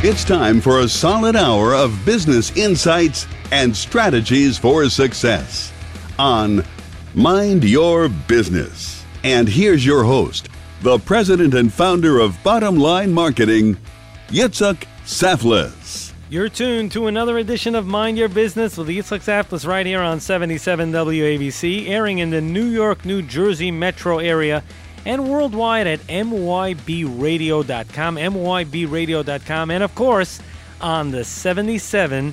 It's time for a solid hour of business insights and strategies for success on Mind Your Business. And here's your host, the president and founder of Bottom Line Marketing, Yitzhak Saflis. You're tuned to another edition of Mind Your Business with Yitzhak Saflis right here on 77 WABC, airing in the New York, New Jersey metro area and worldwide at mybradio.com, and of course on the 77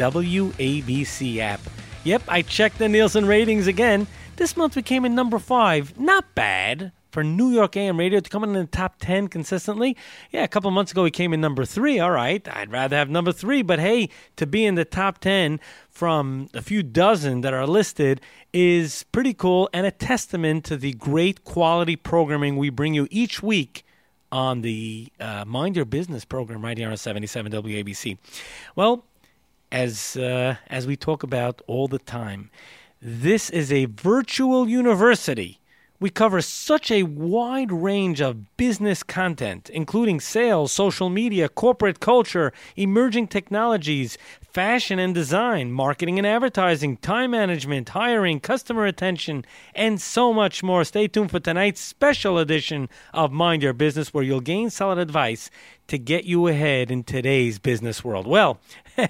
WABC app. Yep, I checked the Nielsen ratings again. This month we came in number 5. Not bad for New York AM radio to come in the top 10 consistently. Yeah, a couple months ago we came in number 3. All right, I'd rather have number 3, but hey, to be in the top 10 from a few dozen that are listed is pretty cool and a testament to the great quality programming we bring you each week on the Mind Your Business program right here on 77 WABC. Well, as we talk about all the time, this is a virtual university. We cover such a wide range of business content, including sales, social media, corporate culture, emerging technologies, fashion and design, marketing and advertising, time management, hiring, customer attention, and so much more. Stay tuned for tonight's special edition of Mind Your Business, where you'll gain solid advice to get you ahead in today's business world. Well,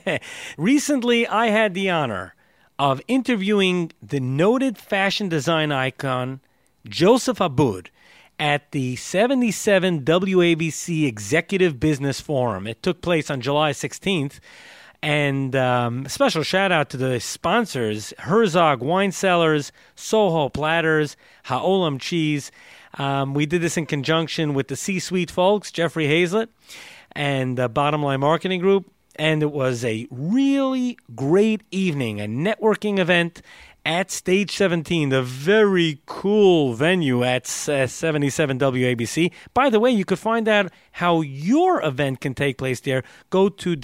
recently I had the honor of interviewing the noted fashion design icon, Joseph Abboud, at the 77 WABC Executive Business Forum. It took place on July 16th. And a special shout out to the sponsors, Herzog Wine Cellars, Soho Platters, Ha'olam Cheese. We did this in conjunction with the C-Suite folks, Jeffrey Hazlett, and the Bottom Line Marketing Group. And it was a really great evening, a networking event at Stage 17, the very cool venue at 77 WABC. By the way, you could find out how your event can take place there. Go to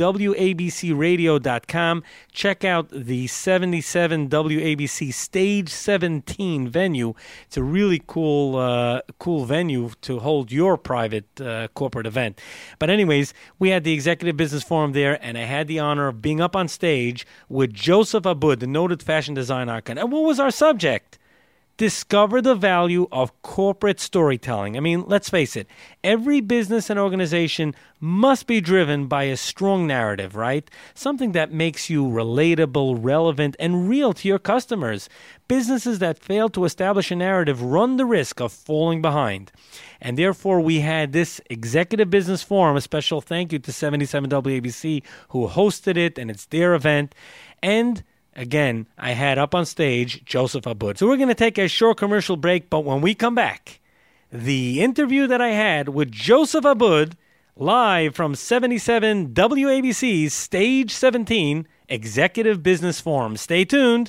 WABCradio.com. Check out the 77 WABC Stage 17 venue. It's a really cool venue to hold your private corporate event. But anyways, we had the Executive Business Forum there, and I had the honor of being up on stage with Joseph Abboud, the noted fashion design icon. And what was our subject? Discover the value of corporate storytelling. I mean, let's face it, every business and organization must be driven by a strong narrative, right? Something that makes you relatable, relevant, and real to your customers. Businesses that fail to establish a narrative run the risk of falling behind. And therefore, we had this Executive Business Forum. A special thank you to 77 WABC who hosted it, and it's their event. And again, I had up on stage Joseph Abboud. So we're going to take a short commercial break, but when we come back, the interview that I had with Joseph Abboud, live from 77 WABC's Stage 17 Executive Business Forum. Stay tuned.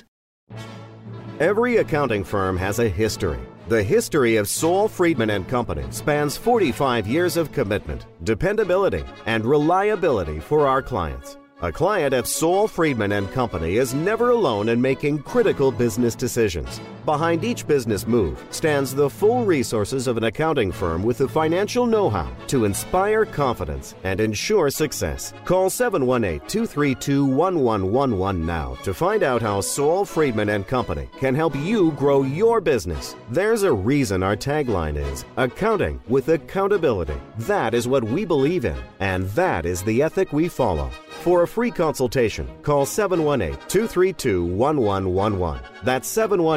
Every accounting firm has a history. The history of Saul Friedman & Company spans 45 years of commitment, dependability, and reliability for our clients. A client at Saul Friedman & Company is never alone in making critical business decisions. Behind each business move stands the full resources of an accounting firm with the financial know-how to inspire confidence and ensure success. Call 718-232-1111 now to find out how Saul Friedman & Company can help you grow your business. There's a reason our tagline is accounting with accountability. That is what we believe in, and that is the ethic we follow. For a free consultation, call 718-232-1111. That's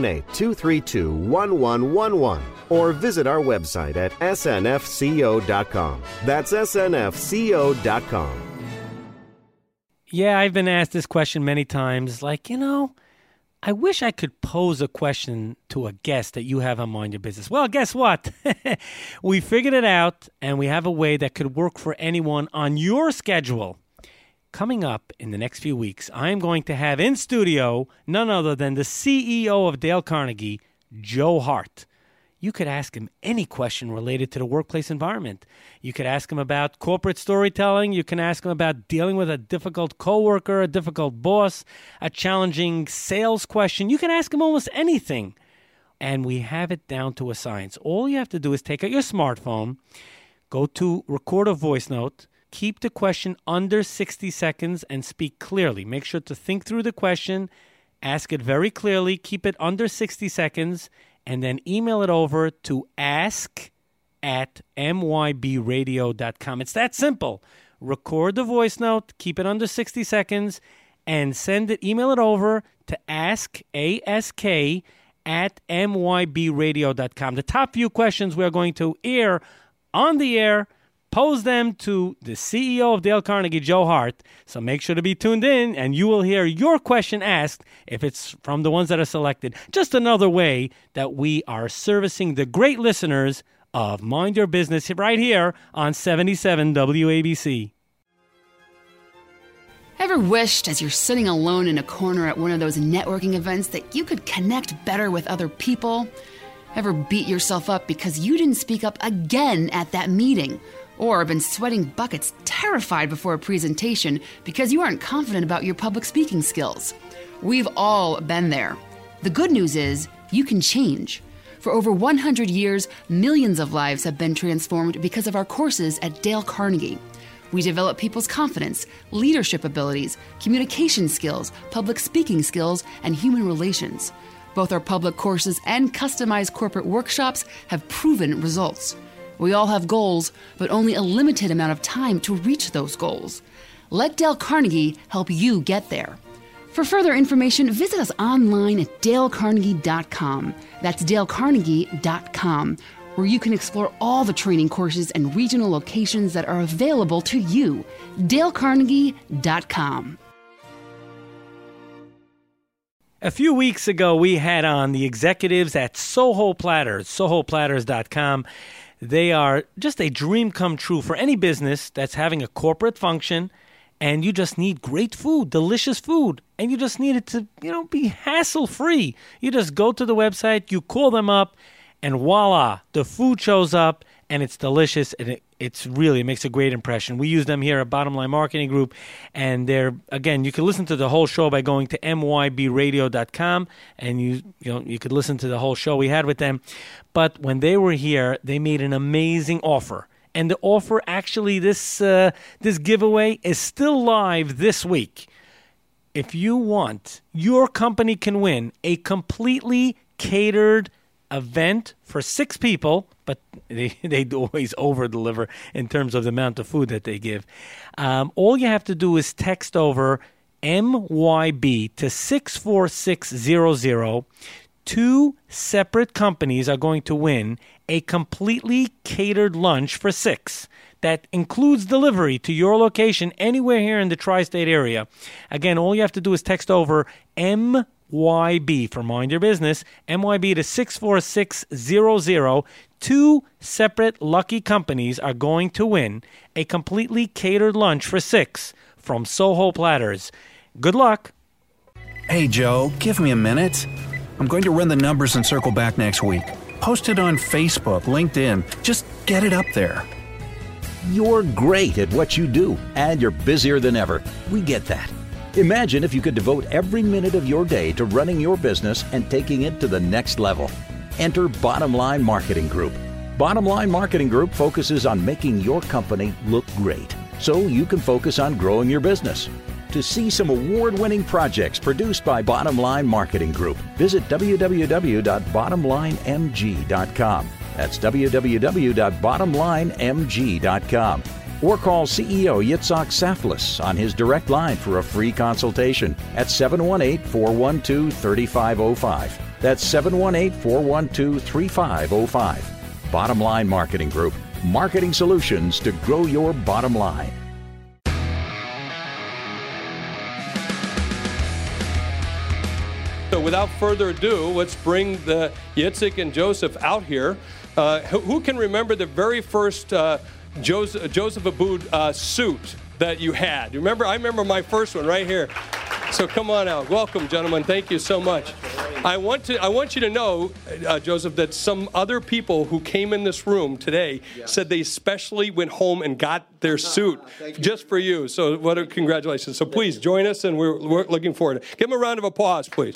718-232-1111. Or visit our website at snfco.com. That's snfco.com. Yeah, I've been asked this question many times. Like, I wish I could pose a question to a guest that you have on Mind Your Business. Well, guess what? We figured it out, and we have a way that could work for anyone on your schedule. Coming up in the next few weeks, I am going to have in studio none other than the CEO of Dale Carnegie, Joe Hart. You could ask him any question related to the workplace environment. You could ask him about corporate storytelling. You can ask him about dealing with a difficult coworker, a difficult boss, a challenging sales question. You can ask him almost anything. And we have it down to a science. All you have to do is take out your smartphone, go to record a voice note, keep the question under 60 seconds and speak clearly. Make sure to think through the question, ask it very clearly, keep it under 60 seconds, and then email it over to ask@mybradio.com. It's that simple. Record the voice note, keep it under 60 seconds, and email it over to ask@mybradio.com. The top few questions we're going to air on the air, pose them to the CEO of Dale Carnegie, Joe Hart. So make sure to be tuned in, and you will hear your question asked if it's from the ones that are selected. Just another way that we are servicing the great listeners of Mind Your Business right here on 77 WABC. Ever wished, as you're sitting alone in a corner at one of those networking events, that you could connect better with other people? Ever beat yourself up because you didn't speak up again at that meeting? Or been sweating buckets, terrified before a presentation because you aren't confident about your public speaking skills? We've all been there. The good news is you can change. For over 100 years, millions of lives have been transformed because of our courses at Dale Carnegie. We develop people's confidence, leadership abilities, communication skills, public speaking skills, and human relations. Both our public courses and customized corporate workshops have proven results. We all have goals, but only a limited amount of time to reach those goals. Let Dale Carnegie help you get there. For further information, visit us online at dalecarnegie.com. That's dalecarnegie.com, where you can explore all the training courses and regional locations that are available to you. dalecarnegie.com. A few weeks ago, we had on the executives at Soho Platters, sohoplatters.com. They are just a dream come true for any business that's having a corporate function, and you just need great food, delicious food, and you just need it to, be hassle-free. You just go to the website, you call them up, and voila, the food shows up, and it's delicious, and it makes a great impression. We use them here at Bottom Line Marketing Group, and you can listen to the whole show by going to mybradio.com, and you could listen to the whole show we had with them. But when they were here, they made an amazing offer. And the offer, actually, this giveaway is still live this week. If you want, your company can win a completely catered event for 6 people, but they always over-deliver in terms of the amount of food that they give. All you have to do is text over MYB to 64600. 2 separate companies are going to win a completely catered lunch for 6. That includes delivery to your location anywhere here in the tri-state area. Again, all you have to do is text over MYB for Mind Your Business, MYB to 64600. 2 separate lucky companies are going to win a completely catered lunch for 6 from Soho Platters. Good luck. Hey, Joe, give me a minute. I'm going to run the numbers and circle back next week. Post it on Facebook, LinkedIn. Just get it up there. You're great at what you do, and you're busier than ever. We get that. Imagine if you could devote every minute of your day to running your business and taking it to the next level. Enter Bottom Line Marketing Group. Bottom Line Marketing Group focuses on making your company look great, so you can focus on growing your business. To see some award-winning projects produced by Bottom Line Marketing Group, visit www.bottomlinemg.com. That's www.bottomlinemg.com. Or call CEO Yitzhak Saflis on his direct line for a free consultation at 718-412-3505. That's 718-412-3505. Bottom Line Marketing Group. Marketing solutions to grow your bottom line. So without further ado, let's bring the Yitzhak and Joseph out here. Who can remember the very first Joseph Abboud suit that you had? You remember? I remember my first one right here. So come on out. Welcome, gentlemen. Thank you so much. I want you to know, Joseph, that some other people who came in this room today said they especially went home and got their suit just for you. So what a congratulations. So please join us, and we're looking forward to it. Give them a round of applause, please.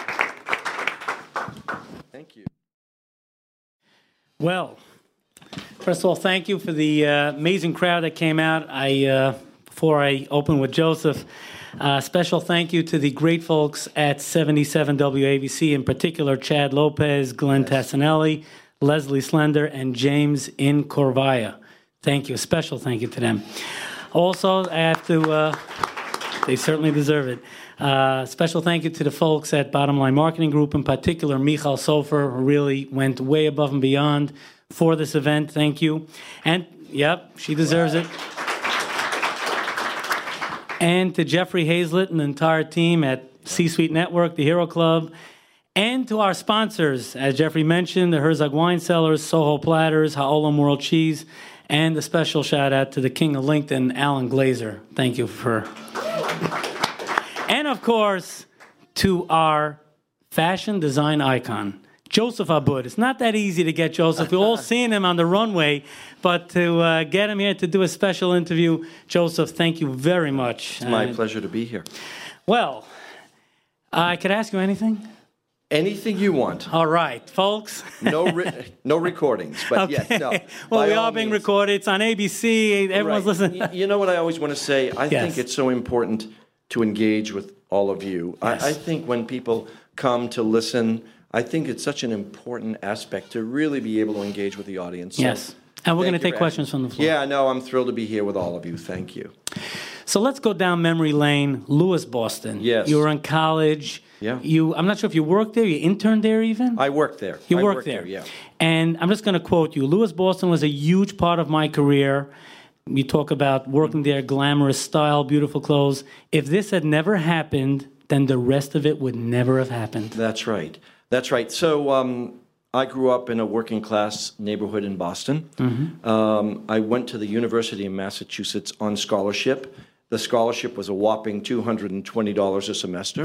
Thank you. Well, First of all, thank you for the amazing crowd that came out. Before I open with Joseph, special thank you to the great folks at 77 WABC, in particular Chad Lopez, Glenn Tassinelli, Leslie Slender, and James in Corvaya. Thank you. A special thank you to them. Also, I have to, they certainly deserve it. Special thank you to the folks at Bottom Line Marketing Group, in particular Michal Sofer, who really went way above and beyond for this event. Thank you. And, yep, she deserves it. And to Jeffrey Hazlett and the entire team at C-Suite Network, the Hero Club, and to our sponsors, as Jeffrey mentioned, the Herzog Wine Cellars, Soho Platters, Ha'olam World Cheese, and a special shout-out to the King of LinkedIn, Alan Glazer. Thank you for... And, of course, to our fashion design icon, Joseph Abboud. It's not that easy to get Joseph. We're all seeing him on the runway, but to get him here to do a special interview, Joseph, thank you very much. It's my pleasure to be here. Well, I could ask you anything? Anything you want. All right, folks. No recordings, but okay. yes, no. Well, we are being recorded. It's on ABC. Everyone's listening. You know what I always want to say? I think it's so important to engage with all of you. Yes. I think when people come to listen, I think it's such an important aspect to really be able to engage with the audience. So yes. And we're going to take questions from the floor. Yeah, no, I'm thrilled to be here with all of you. Thank you. So let's go down memory lane. Lewis, Boston. Yes. You were in college. Yeah. I'm not sure if you worked there. You interned there even? I worked there. You worked there. Yeah. And I'm just going to quote you. Lewis, Boston was a huge part of my career. You talk about working there, glamorous style, beautiful clothes. If this had never happened, then the rest of it would never have happened. That's right. That's right. So I grew up in a working class neighborhood in Boston. Mm-hmm. I went to the University of Massachusetts on scholarship. The scholarship was a whopping $220 a semester,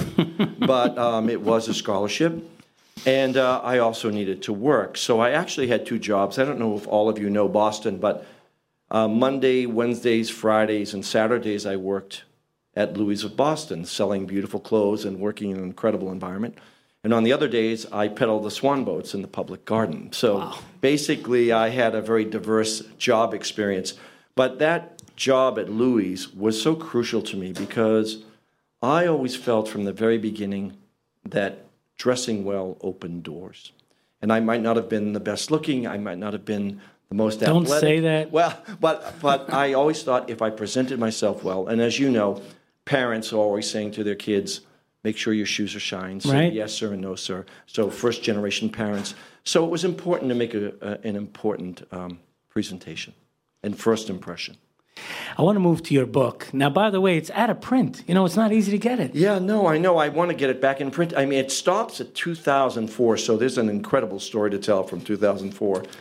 but it was a scholarship. And I also needed to work. So I actually had two jobs. I don't know if all of you know Boston, but Monday, Wednesdays, Fridays, and Saturdays I worked at Louis of Boston, selling beautiful clothes and working in an incredible environment. And on the other days, I peddled the swan boats in the public garden. So basically, I had a very diverse job experience. But that job at Louis was so crucial to me because I always felt from the very beginning that dressing well opened doors. And I might not have been the best looking, I might not have been the most athletic. Don't say that. Well, but I always thought if I presented myself well, and as you know, parents are always saying to their kids, make sure your shoes are shined. Say yes, sir, and no, sir. So first-generation parents. So it was important to make an important presentation and first impression. I want to move to your book. Now, by the way, it's out of print. You know, it's not easy to get it. Yeah, no, I know. I want to get it back in print. I mean, it stops at 2004, so there's an incredible story to tell from 2004 to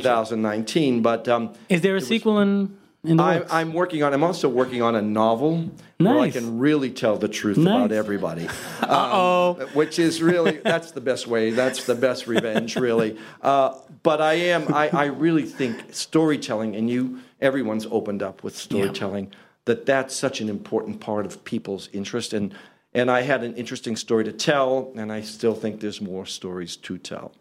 2019. But is there a sequel in the works? I'm also working on a novel where I can really tell the truth about everybody. Which is really, that's the best way. That's the best revenge, really. But I really think storytelling, and everyone's opened up with storytelling, that's such an important part of people's interest. And I had an interesting story to tell, and I still think there's more stories to tell.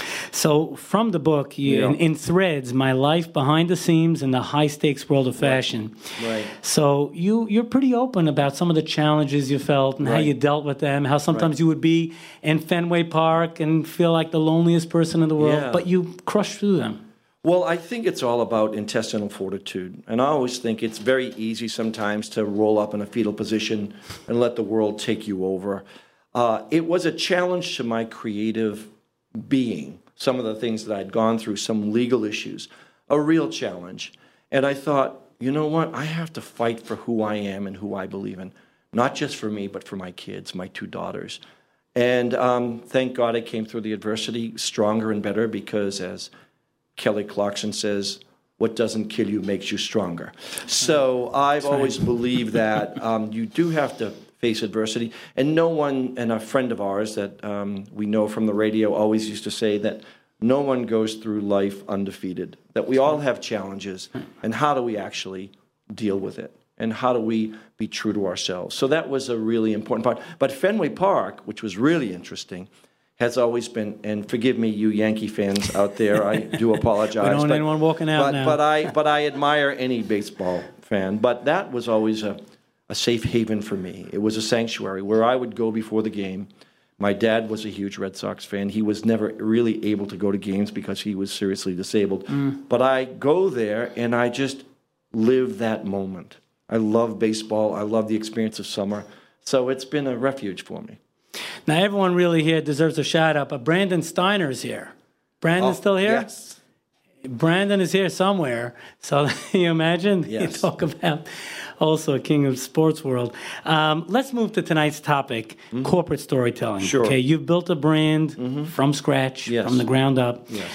So from the book, in threads, my life behind the scenes in the high-stakes world of fashion. Right. So you're pretty open about some of the challenges you felt and how you dealt with them, how sometimes you would be in Fenway Park and feel like the loneliest person in the world, but you crushed through them. Well, I think it's all about intestinal fortitude. And I always think it's very easy sometimes to roll up in a fetal position and let the world take you over. It was a challenge to my creative being, some of the things that I'd gone through, some legal issues, a real challenge. And I thought, you know what? I have to fight for who I am and who I believe in, not just for me, but for my kids, my two daughters. And thank God I came through the adversity stronger and better because, as Kelly Clarkson says, what doesn't kill you makes you stronger. So I've always believed that you do have to face adversity. And no one, and a friend of ours that we know from the radio always used to say that no one goes through life undefeated, that we all have challenges, and how do we actually deal with it? And how do we be true to ourselves? So that was a really important part. But Fenway Park, which was really interesting, has always been, and forgive me, you Yankee fans out there, I do apologize. We don't want anyone walking out now. But I admire any baseball fan. But that was always a safe haven for me. It was a sanctuary where I would go before the game. My dad was a huge Red Sox fan. He was never really able to go to games because he was seriously disabled. But I go there, and I just live that moment. I love baseball. I love the experience of summer. So it's been a refuge for me. Now, everyone really here deserves a shout-out, but Brandon Steiner's here. Brandon's still here? Yes. Brandon is here somewhere. So you imagine? Yes. You talk about also a king of sports world. Let's move to tonight's topic, corporate storytelling. Sure. Okay, you've built a brand from scratch, Yes. from the ground up. Yes.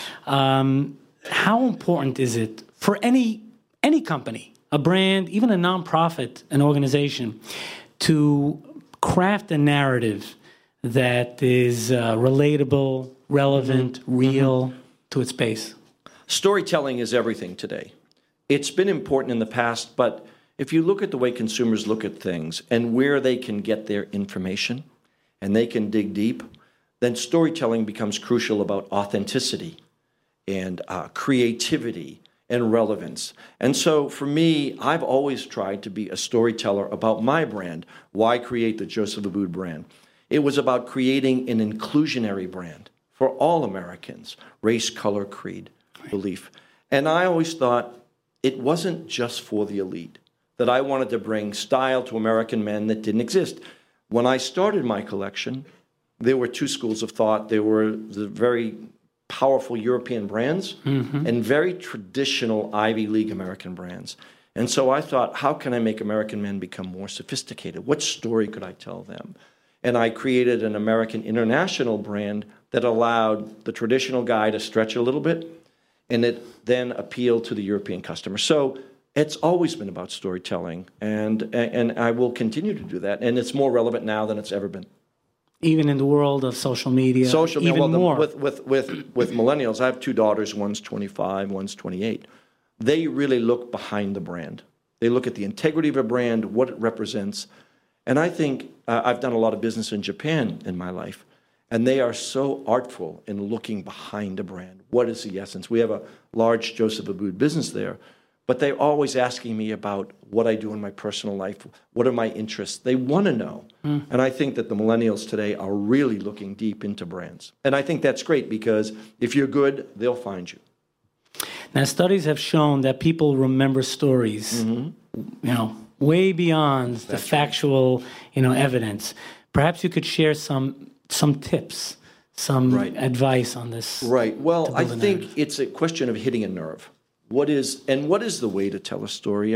How important is it for any company, a brand, even a nonprofit, an organization, to craft a narrative that is relatable, relevant, real to its base? Storytelling is everything today. It's been important in the past, but if you look at the way consumers look at things and where they can get their information and they can dig deep, then storytelling becomes crucial about authenticity and creativity and relevance. And so for me, I've always tried to be a storyteller about my brand. Why create the Joseph Abboud brand? It was about creating an inclusionary brand for all Americans, race, color, creed, belief. And I always thought it wasn't just for the elite, that I wanted to bring style to American men that didn't exist. When I started my collection, there were two schools of thought. There were the very powerful European brands and very traditional Ivy League American brands. And so I thought, how can I make American men become more sophisticated? What story could I tell them? And I created an American international brand that allowed the traditional guy to stretch a little bit, and it then appealed to the European customer. So it's always been about storytelling, and I will continue to do that. And it's more relevant now than it's ever been. Even in the world of social media, even more. With millennials, I have two daughters, one's 25, one's 28. They really look behind the brand. They look at the integrity of a brand, what it represents. And I think I've done a lot of business in Japan in my life, and they are so artful in looking behind a brand. What is the essence? We have a large Joseph Abboud business there, but they're always asking me about what I do in my personal life. What are my interests? They want to know. And I think that the millennials today are really looking deep into brands. And I think that's great because if you're good, they'll find you. Now, studies have shown that people remember stories, way beyond the factual, evidence. Perhaps you could share some tips, some advice on this. Right. Well, I think it's a question of hitting a nerve. What is the way to tell a story?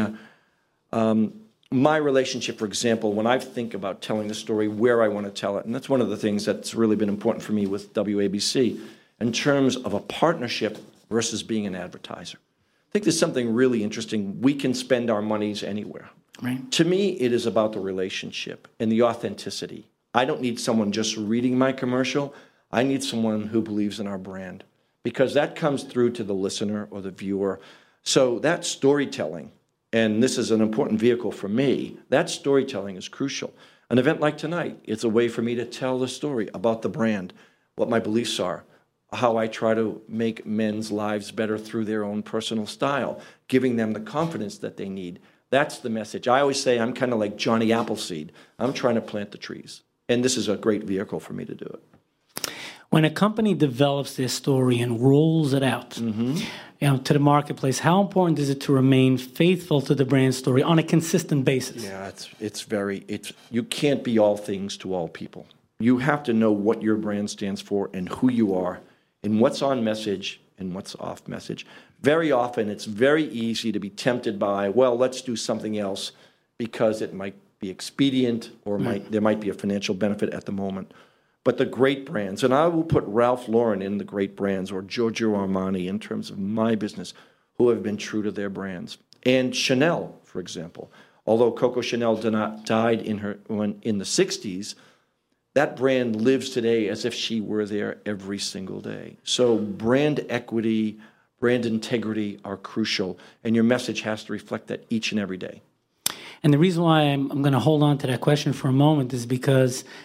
My relationship, for example, when I think about telling the story, where I want to tell it, and that's one of the things that's really been important for me with WABC, in terms of a partnership versus being an advertiser. I think there's something really interesting. We can spend our monies anywhere. Right. To me, it is about the relationship and the authenticity. I don't need someone just reading my commercial. I need someone who believes in our brand, because that comes through to the listener or the viewer. So that storytelling, and this is an important vehicle for me, that storytelling is crucial. An event like tonight, it's a way for me to tell the story about the brand, what my beliefs are, how I try to make men's lives better through their own personal style, giving them the confidence that they need. That's the message. I always say I'm kind of like Johnny Appleseed. I'm trying to plant the trees. And this is a great vehicle for me to do it. When a company develops their story and rolls it out to the marketplace, how important is it to remain faithful to the brand story on a consistent basis? Yeah, you can't be all things to all people. You have to know what your brand stands for and who you are and what's on message and what's off message. Very often, it's very easy to be tempted by, well, let's do something else because it might be expedient or there might be a financial benefit at the moment. But the great brands, and I will put Ralph Lauren in the great brands, or Giorgio Armani in terms of my business, who have been true to their brands. And Chanel, for example, although Coco Chanel died in the 60s, that brand lives today as if she were there every single day. So brand equity, brand integrity are crucial, and your message has to reflect that each and every day. And the reason why I'm going to hold on to that question for a moment is because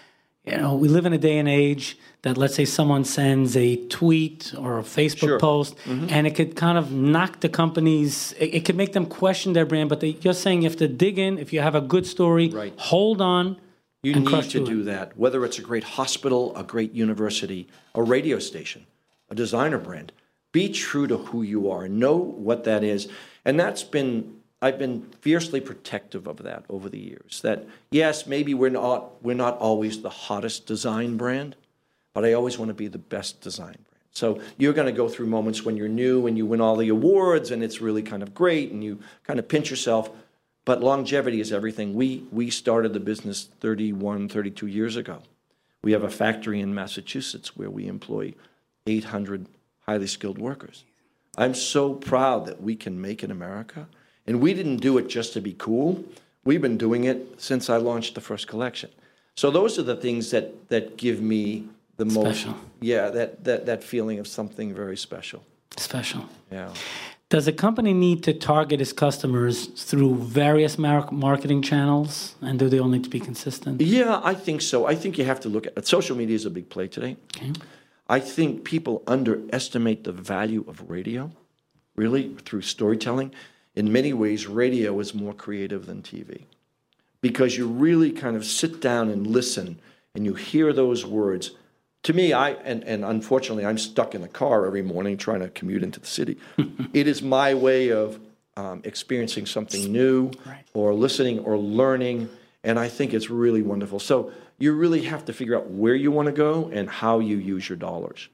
we live in a day and age that, let's say someone sends a tweet or a Facebook post, and it could kind of knock the companies, it could make them question their brand, but you're saying you have to dig in. If you have a good story, hold on. You need to do that, whether it's a great hospital, a great university, a radio station, a designer brand. Be true to who you are. Know what that is. And I've been fiercely protective of that over the years. That, yes, maybe we're not always the hottest design brand, but I always want to be the best design brand. So you're going to go through moments when you're new and you win all the awards and it's really kind of great and you kind of pinch yourself. But longevity is everything. We started the business 31, 32 years ago. We have a factory in Massachusetts where we employ 800 highly skilled workers. I'm so proud that we can make in America. And we didn't do it just to be cool. We've been doing it since I launched the first collection. So those are the things that give me the most, that feeling of something very special. Special. Yeah. Does a company need to target its customers through various marketing channels, and do they all need to be consistent? Yeah, I think so. I think you have to look at social media is a big play today. Okay. I think people underestimate the value of radio, really, through storytelling. In many ways, radio is more creative than TV because you really kind of sit down and listen and you hear those words. To me, and unfortunately, I'm stuck in the car every morning trying to commute into the city. It is my way of experiencing something new or listening or learning, and I think it's really wonderful. So you really have to figure out where you want to go and how you use your dollars.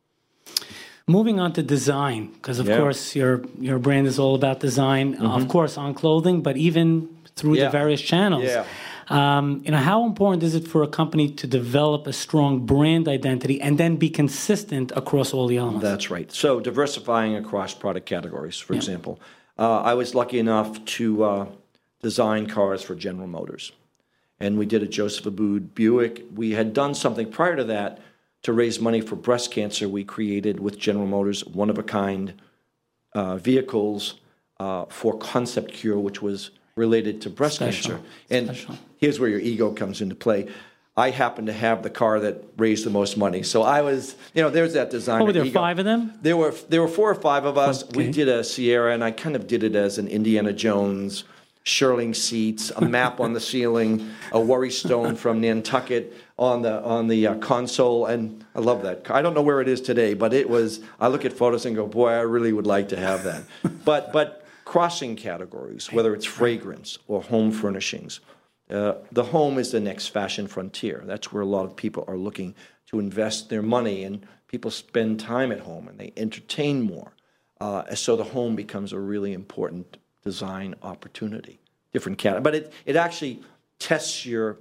Moving on to design, because of course your brand is all about design, of course on clothing, but even through the various channels. Yeah. How important is it for a company to develop a strong brand identity and then be consistent across all the elements? That's right. So diversifying across product categories, for example. I was lucky enough to design cars for General Motors. And we did a Joseph Abboud Buick. We had done something prior to that to raise money for breast cancer. We created with General Motors one-of-a-kind vehicles for Concept Cure, which was related to breast cancer. And here's where your ego comes into play. I happened to have the car that raised the most money. So I was, there's that designer were there ego. 5 of them? There were 4 or 5 of us. Okay. We did a Sierra, and I kind of did it as an Indiana Jones, Shirling seats, a map on the ceiling, a worry stone from Nantucket on the console, and I love that car. I don't know where it is today, but it was. I look at photos and go, boy, I really would like to have that. But crossing categories, whether it's fragrance or home furnishings, the home is the next fashion frontier. That's where a lot of people are looking to invest their money, and people spend time at home and they entertain more. So the home becomes a really important design opportunity. Different category, but it actually tests your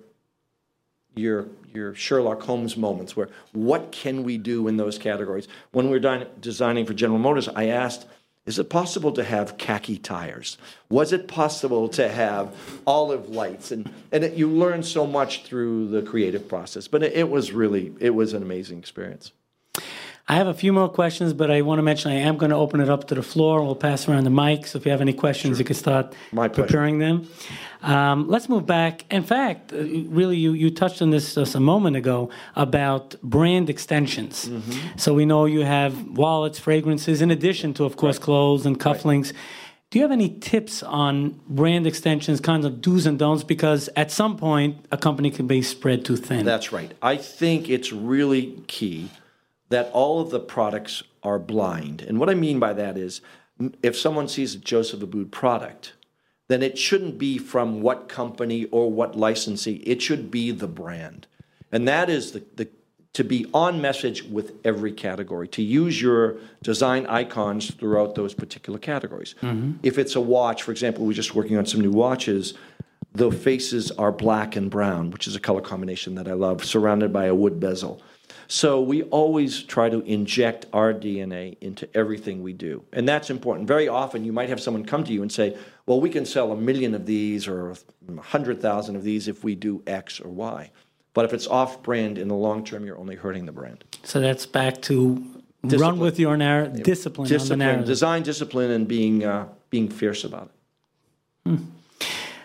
Sherlock Holmes moments where what can we do in those categories? When we were designing for General Motors, I asked, is it possible to have khaki tires? Was it possible to have olive lights? And you learn so much through the creative process. But it was an amazing experience. I have a few more questions, but I want to mention I am going to open it up to the floor. We'll pass around the mic, so if you have any questions, you can start preparing them. Let's move back. In fact, really, you touched on this just a moment ago about brand extensions. Mm-hmm. So we know you have wallets, fragrances, in addition to, of course, clothes and cufflinks. Right. Do you have any tips on brand extensions, kinds of do's and don'ts? Because at some point, a company can be spread too thin. That's right. I think it's really key that all of the products are blind. And what I mean by that is, if someone sees a Joseph Abboud product, then it shouldn't be from what company or what licensee. It should be the brand. And that is to be on message with every category, to use your design icons throughout those particular categories. Mm-hmm. If it's a watch, for example, we're just working on some new watches, the faces are black and brown, which is a color combination that I love, surrounded by a wood bezel. So we always try to inject our DNA into everything we do. And that's important. Very often you might have someone come to you and say, well, we can sell 1 million of these or 100,000 of these if we do X or Y. But if it's off-brand, in the long term, you're only hurting the brand. So that's back to discipline. Run with your discipline on the narrative. Design discipline and being fierce about it.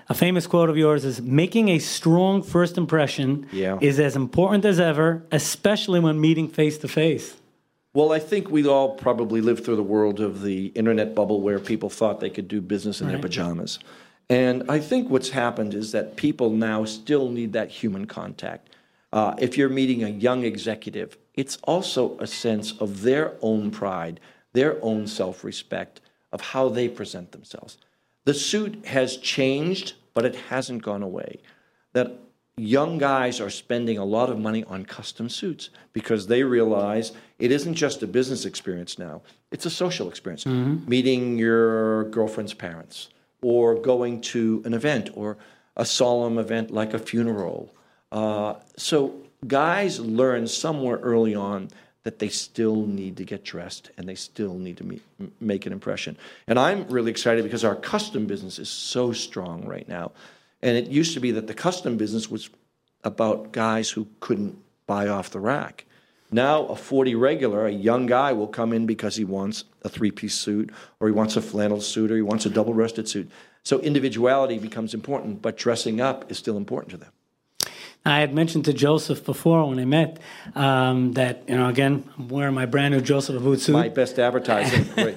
A famous quote of yours is, making a strong first impression is as important as ever, especially when meeting face-to-face. Well, I think we all probably lived through the world of the internet bubble where people thought they could do business in their pajamas. And I think what's happened is that people now still need that human contact. If you're meeting a young executive, it's also a sense of their own pride, their own self-respect, of how they present themselves. The suit has changed, but it hasn't gone away. That young guys are spending a lot of money on custom suits because they realize it isn't just a business experience now, it's a social experience. Meeting your girlfriend's parents, or going to an event, or a solemn event like a funeral. So guys learn somewhere early on that they still need to get dressed and they still need to make an impression. And I'm really excited because our custom business is so strong right now. And it used to be that the custom business was about guys who couldn't buy off the rack. Now a 40 regular, a young guy, will come in because he wants a three-piece suit, or he wants a flannel suit, or he wants a double-breasted suit. So individuality becomes important, but dressing up is still important to them. I had mentioned to Joseph before when I met that, again, I'm wearing my brand new Joseph Abboud suit. My best advertising. Great.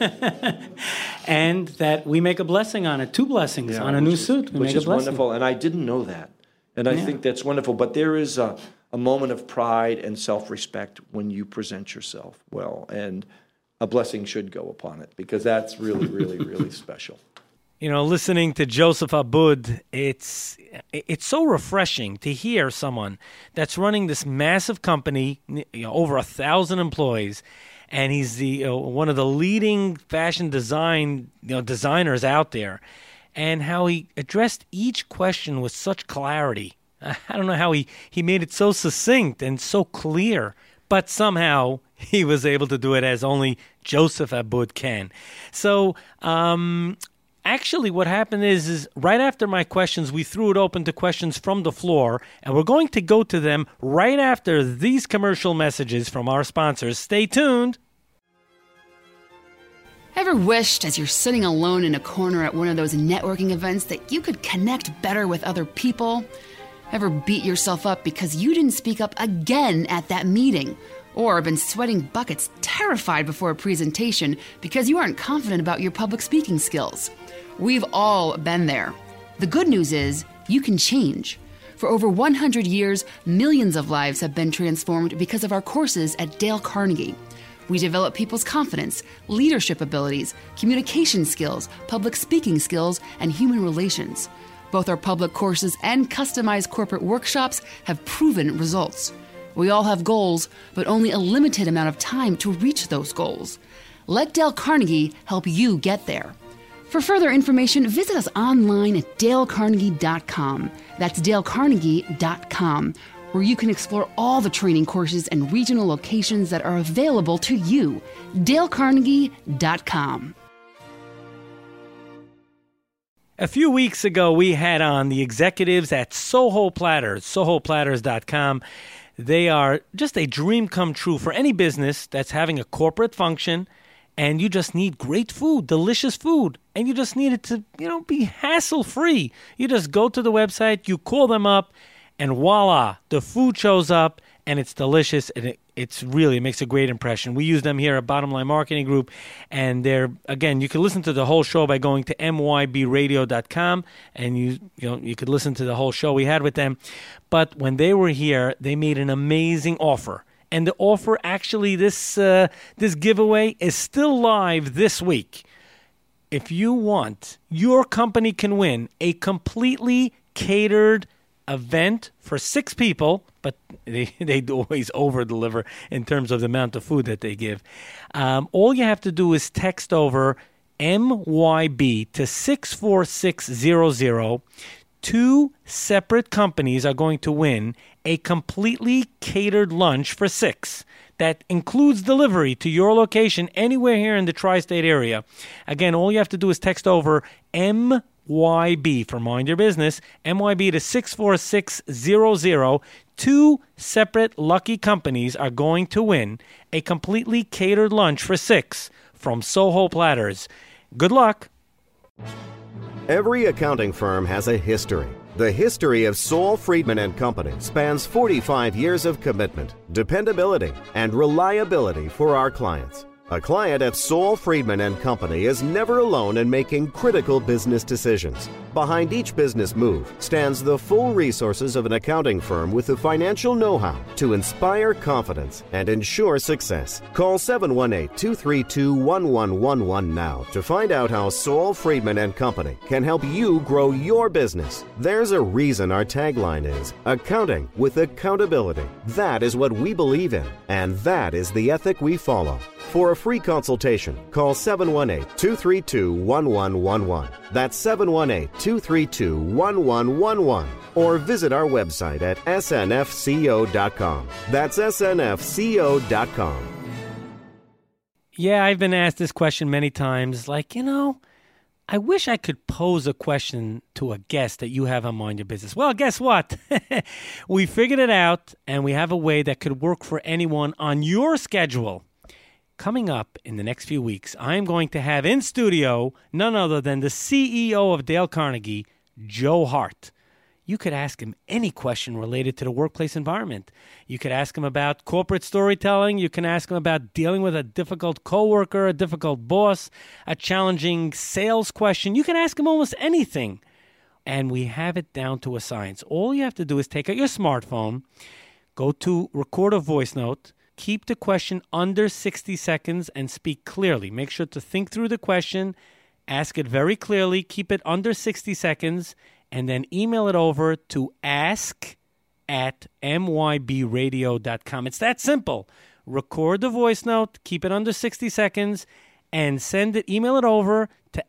And that we make a blessing on it, 2 blessings on a new suit. Which is wonderful, and I didn't know that. And I think that's wonderful. But there is a moment of pride and self-respect when you present yourself well, and a blessing should go upon it, because that's really, really, really special. Listening to Joseph Abboud, it's so refreshing to hear someone that's running this massive company, over 1,000 employees, and he's the one of the leading fashion designers out there, and how he addressed each question with such clarity. I don't know how he made it so succinct and so clear, but somehow he was able to do it as only Joseph Abboud can. So, actually, what happened is right after my questions, we threw it open to questions from the floor, and we're going to go to them right after these commercial messages from our sponsors. Stay tuned. Ever wished, as you're sitting alone in a corner at one of those networking events, that you could connect better with other people? Ever beat yourself up because you didn't speak up again at that meeting? Or been sweating buckets, terrified before a presentation because you aren't confident about your public speaking skills? We've all been there. The good news is you can change. For over 100 years, millions of lives have been transformed because of our courses at Dale Carnegie. We develop people's confidence, leadership abilities, communication skills, public speaking skills, and human relations. Both our public courses and customized corporate workshops have proven results. We all have goals, but only a limited amount of time to reach those goals. Let Dale Carnegie help you get there. For further information, visit us online at dalecarnegie.com. That's dalecarnegie.com, where you can explore all the training courses and regional locations that are available to you. dalecarnegie.com. A few weeks ago, we had on the executives at Soho Platters, sohoplatters.com. They are just a dream come true for any business that's having a corporate function, and you just need great food, delicious food, and you just need it to, be hassle-free. You just go to the website, you call them up, and voila, the food shows up, and it's delicious, and it makes a great impression. We use them here at Bottom Line Marketing Group, and you can listen to the whole show by going to mybradio.com, and you could listen to the whole show we had with them. But when they were here, they made an amazing offer. And the offer, actually, this giveaway is still live this week. If you want, your company can win a completely catered event for 6 people, but they always over-deliver in terms of the amount of food that they give. All you have to do is text over MYB to 64600. 2 separate companies are going to win a completely catered lunch for 6. That includes delivery to your location anywhere here in the tri-state area. Again, all you have to do is text over MYB for Mind Your Business, MYB to 64600. 2 separate lucky companies are going to win a completely catered lunch for 6 from Soho Platters. Good luck. Every accounting firm has a history. The history of Saul Friedman and Company spans 45 years of commitment, dependability, and reliability for our clients. A client at Saul Friedman and Company is never alone in making critical business decisions. Behind each business move stands the full resources of an accounting firm with the financial know-how to inspire confidence and ensure success. Call 718-232-1111 now to find out how Saul Friedman and Company can help you grow your business. There's a reason our tagline is accounting with accountability. That is what we believe in, and that is the ethic we follow. For a free consultation, call 718-232-1111. That's 718-232-1111. Or visit our website at snfco.com. That's snfco.com. Yeah, I've been asked this question many times. Like, I wish I could pose a question to a guest that you have on Mind Your Business. Well, guess what? We figured it out, and we have a way that could work for anyone on your schedule. Coming up in the next few weeks, I'm going to have in studio none other than the CEO of Dale Carnegie, Joe Hart. You could ask him any question related to the workplace environment. You could ask him about corporate storytelling. You can ask him about dealing with a difficult coworker, a difficult boss, a challenging sales question. You can ask him almost anything. And we have it down to a science. All you have to do is take out your smartphone, go to record a voice note, keep the question under 60 seconds and speak clearly. Make sure to think through the question, ask it very clearly, keep it under 60 seconds, and then email it over to ask@mybradio.com. It's that simple. Record the voice note, keep it under 60 seconds, and email it over to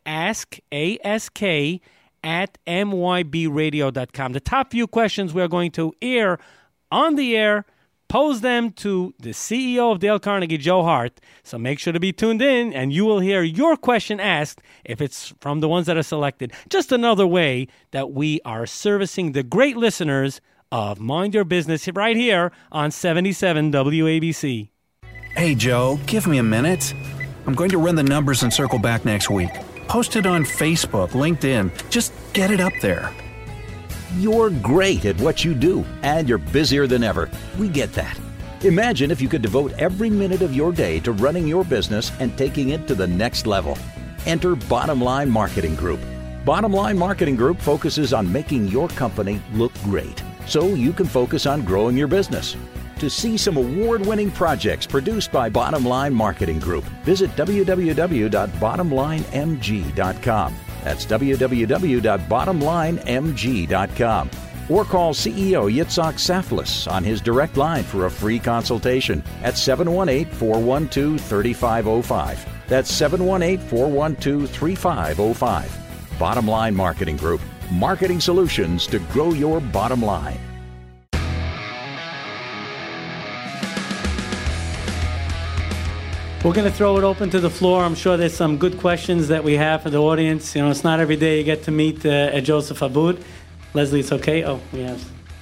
ask@mybradio.com. The top few questions we're going to air on the air, pose them to the CEO of Dale Carnegie, Joe Hart. So make sure to be tuned in, and you will hear your question asked if it's from the ones that are selected. Just another way that we are servicing the great listeners of Mind Your Business right here on 77 WABC. Hey, Joe, give me a minute. I'm going to run the numbers and circle back next week. Post it on Facebook, LinkedIn. Just get it up there. You're great at what you do, and you're busier than ever. We get that. Imagine if you could devote every minute of your day to running your business and taking it to the next level. Enter Bottom Line Marketing Group. Bottom Line Marketing Group focuses on making your company look great, so you can focus on growing your business. To see some award-winning projects produced by Bottom Line Marketing Group, visit www.bottomlinemg.com. That's www.bottomlinemg.com. Or call CEO Yitzhak Saflis on his direct line for a free consultation at 718-412-3505. That's 718-412-3505. Bottom Line Marketing Group. Marketing solutions to grow your bottom line. We're going to throw it open to the floor. I'm sure there's some good questions that we have for the audience. It's not every day you get to meet Joseph Abboud. Leslie, it's okay? Oh, we have.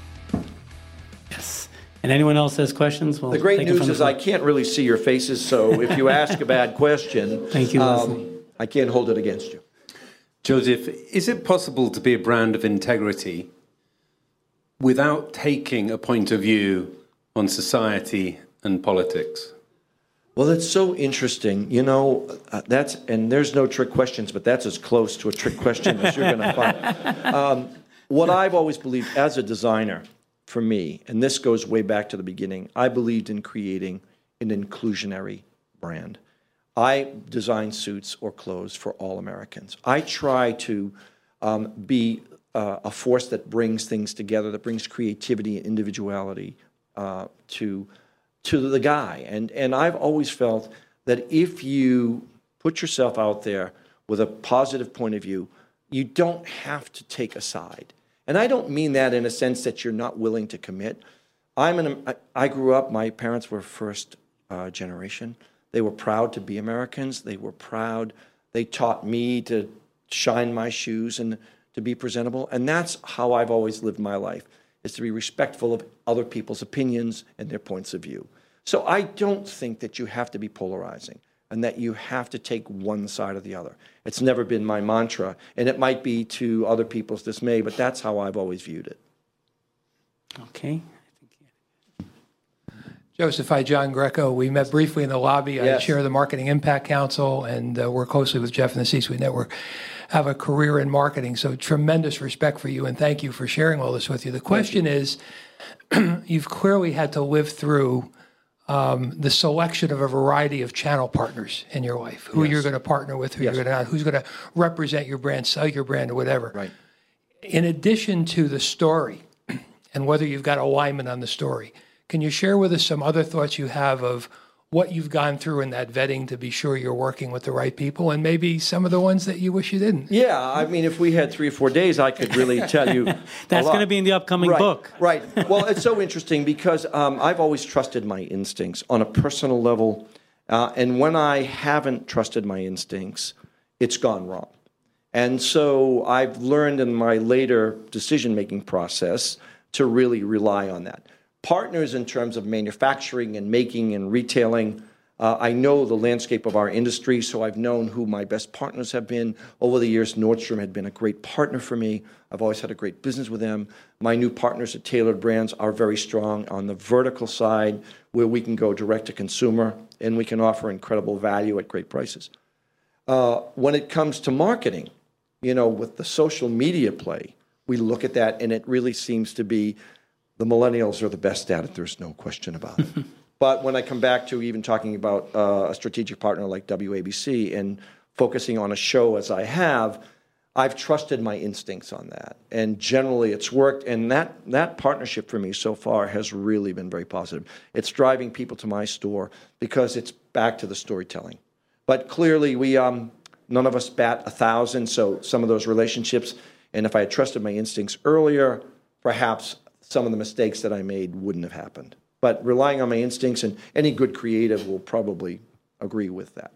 Yes. And anyone else has questions? The great news is I can't really see your faces, so if you ask a bad question, thank you, Leslie. I can't hold it against you. Joseph, is it possible to be a brand of integrity without taking a point of view on society and politics? Well, it's so interesting. And there's no trick questions, but that's as close to a trick question as you're going to find. What I've always believed as a designer, for me, and this goes way back to the beginning, I believed in creating an inclusionary brand. I design suits or clothes for all Americans. I try to be a force that brings things together, that brings creativity and individuality to the guy. And I've always felt that if you put yourself out there with a positive point of view, you don't have to take a side. And I don't mean that in a sense that you're not willing to commit. I grew up, my parents were first generation. They were proud to be Americans. They were proud. They taught me to shine my shoes and to be presentable. And that's how I've always lived my life, is to be respectful of other people's opinions and their points of view. So I don't think that you have to be polarizing. and that you have to take one side or the other. It's never been my mantra, and it might be to other people's dismay, but that's how I've always viewed it. Okay. Joseph, hi, John Greco. We met briefly in the lobby. I chair the Marketing Impact Council and work closely with Jeff and the C-Suite Network. Have a career in marketing, so tremendous respect for you, and thank you for sharing all this with you. The question is, you've clearly had to live through the selection of a variety of channel partners in your life, who you're going to partner with, who you're going to not, who's going to represent your brand, sell your brand, or whatever. Right. In addition to the story and whether you've got alignment on the story, can you share with us some other thoughts you have of what you've gone through in that vetting to be sure you're working with the right people, and maybe some of the ones that you wish you didn't? Yeah, I mean, if we had 3 or 4 days, I could really tell you. That's going to be in the upcoming book. Right. Well, it's so interesting because I've always trusted my instincts on a personal level, and when I haven't trusted my instincts, it's gone wrong. And so I've learned in my later decision-making process to really rely on that. Partners in terms of manufacturing and making and retailing. I know the landscape of our industry, so I've known who my best partners have been. Over the years, Nordstrom had been a great partner for me. I've always had a great business with them. My new partners at Tailored Brands are very strong on the vertical side, where we can go direct to consumer and we can offer incredible value at great prices. When it comes to marketing, with the social media play, we look at that and it really seems to be the millennials are the best at it. There's no question about it. But when I come back to even talking about a strategic partner like WABC and focusing on a show as I have, I've trusted my instincts on that. And generally it's worked. And that partnership for me so far has really been very positive. It's driving people to my store because it's back to the storytelling. But clearly none of us bat 1,000. So some of those relationships, and if I had trusted my instincts earlier, perhaps some of the mistakes that I made wouldn't have happened. But relying on my instincts, and any good creative will probably agree with that.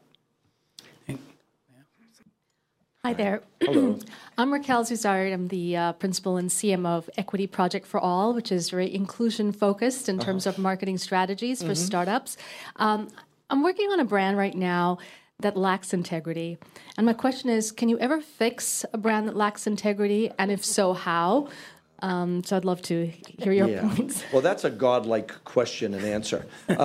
Hi there. Hello. I'm Raquel Zuzard. I'm the principal and CMO of Equity Project for All, which is very inclusion-focused in terms of marketing strategies for startups. I'm working on a brand right now that lacks integrity. And my question is, can you ever fix a brand that lacks integrity? And if so, how? So I'd love to hear your points. Well, that's a godlike question and answer.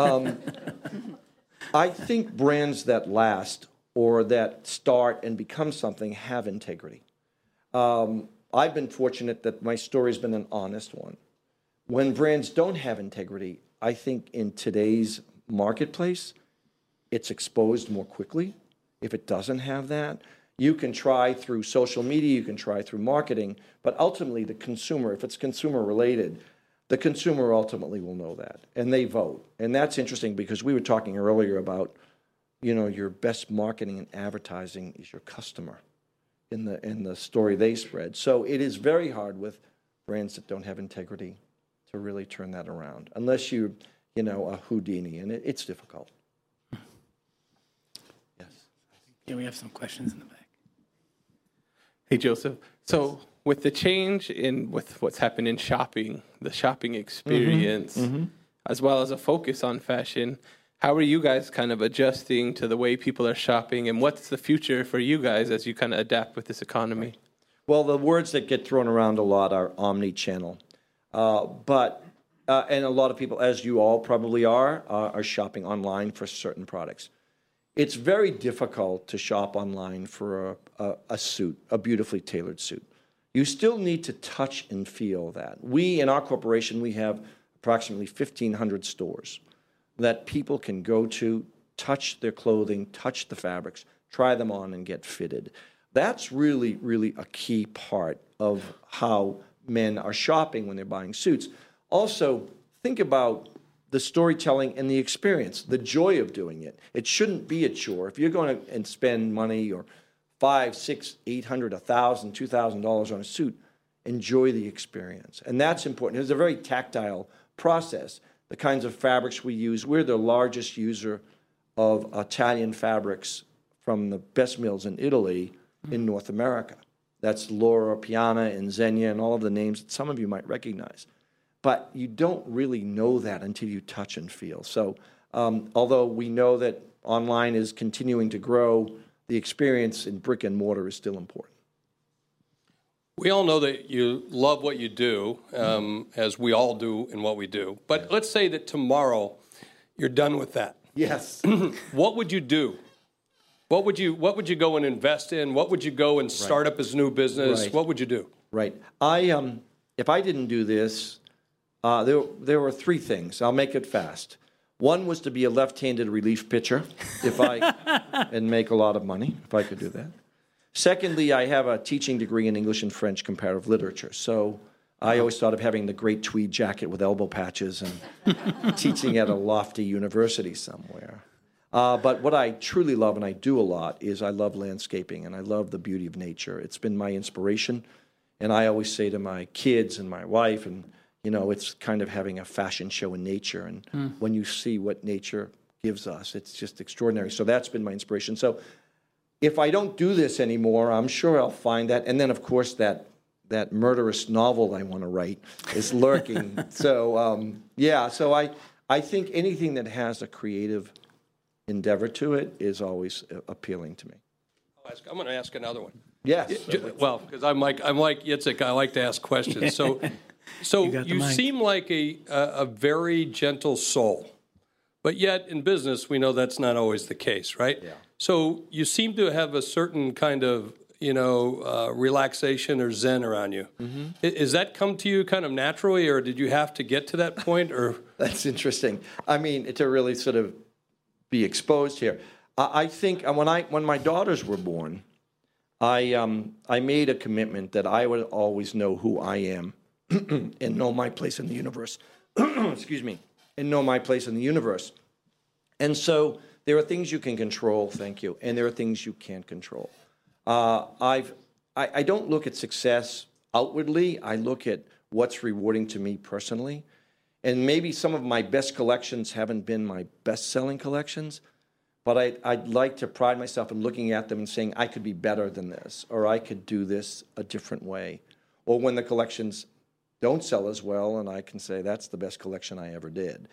I think brands that last or that start and become something have integrity. I've been fortunate that my story's been an honest one. When brands don't have integrity, I think in today's marketplace, it's exposed more quickly. If it doesn't have that, you can try through social media, you can try through marketing, but ultimately the consumer, if it's consumer related, the consumer ultimately will know that, and they vote. And that's interesting because we were talking earlier about, your best marketing and advertising is your customer in the story they spread. So it is very hard with brands that don't have integrity to really turn that around, unless you're, a Houdini, and it's difficult. Yes. Yeah, we have some questions in the back. Hey, Joseph. So with the change with what's happened in shopping, the shopping experience, as well as a focus on fashion, how are you guys kind of adjusting to the way people are shopping, and what's the future for you guys as you kind of adapt with this economy? Well, the words that get thrown around a lot are omni-channel. And a lot of people, as you all probably are shopping online for certain products. It's very difficult to shop online for a suit, a beautifully tailored suit. You still need to touch and feel that. We, in our corporation, we have approximately 1,500 stores that people can go to, touch their clothing, touch the fabrics, try them on, and get fitted. That's really, really a key part of how men are shopping when they're buying suits. Also, think about the storytelling and the experience, the joy of doing it. It shouldn't be a chore. If you're going to spend money or $500, $600, $800, $1,000, $2,000 on a suit, enjoy the experience. And that's important. It's a very tactile process. The kinds of fabrics we use, we're the largest user of Italian fabrics from the best mills in Italy in North America. That's Loro Piana and Zegna and all of the names that some of you might recognize. But you don't really know that until you touch and feel. So although we know that online is continuing to grow, the experience in brick and mortar is still important. We all know that you love what you do, as we all do in what we do. But let's say that tomorrow you're done with that. Yes. What would you do? What would you go and invest in? What would you go and start up as a new business? Right. What would you do? Right. If I didn't do this, there were three things. I'll make it fast. One was to be a left-handed relief pitcher and make a lot of money, if I could do that. Secondly, I have a teaching degree in English and French comparative literature. So I always thought of having the great tweed jacket with elbow patches and teaching at a lofty university somewhere. But what I truly love, and I do a lot, is I love landscaping and I love the beauty of nature. It's been my inspiration. And I always say to my kids and my wife, and it's kind of having a fashion show in nature. And when you see what nature gives us, it's just extraordinary. So that's been my inspiration. So if I don't do this anymore, I'm sure I'll find that. And then, of course, that murderous novel I want to write is lurking. So, so I think anything that has a creative endeavor to it is always appealing to me. I'm going to ask another one. Yes. Well, because I'm like Yitzhak, I like to ask questions. So you seem like a very gentle soul, but yet in business we know that's not always the case, right? Yeah. So you seem to have a certain kind of relaxation or zen around you. Mm-hmm. Is that come to you kind of naturally, or did you have to get to that point? Or that's interesting. I mean, to really sort of be exposed here, I think when my daughters were born, I made a commitment that I would always know who I am and know my place in the universe. Excuse me, and know my place in the universe. And so there are things you can control, thank you, and there are things you can't control. I don't look at success outwardly. I look at what's rewarding to me personally. And maybe some of my best collections haven't been my best-selling collections, but I'd like to pride myself in looking at them and saying, I could be better than this, or I could do this a different way. Or when the collections don't sell as well, and I can say, that's the best collection I ever did.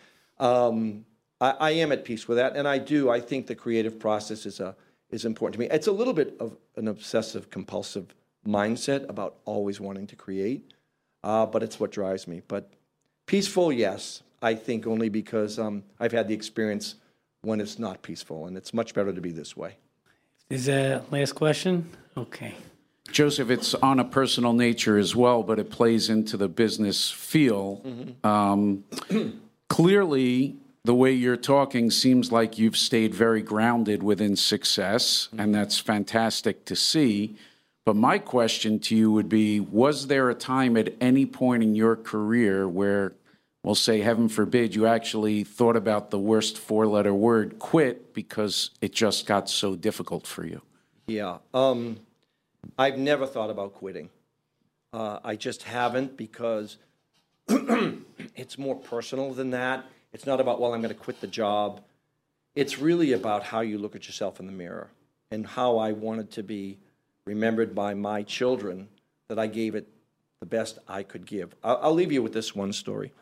I am at peace with that, and I think the creative process is important to me. It's a little bit of an obsessive-compulsive mindset about always wanting to create, but it's what drives me. But peaceful, yes, I think only because I've had the experience when it's not peaceful, and it's much better to be this way. Is that last question? Okay. Joseph, it's on a personal nature as well, but it plays into the business feel. Mm-hmm. Clearly, the way you're talking seems like you've stayed very grounded within success, and that's fantastic to see. But my question to you would be, was there a time at any point in your career where, we'll say, heaven forbid, you actually thought about the worst four-letter word, quit, because it just got so difficult for you? Yeah. I've never thought about quitting. I just haven't, because it's more personal than that. It's not about, well, I'm going to quit the job. It's really about how you look at yourself in the mirror and how I wanted to be remembered by my children, that I gave it the best I could give. I'll leave you with this one story.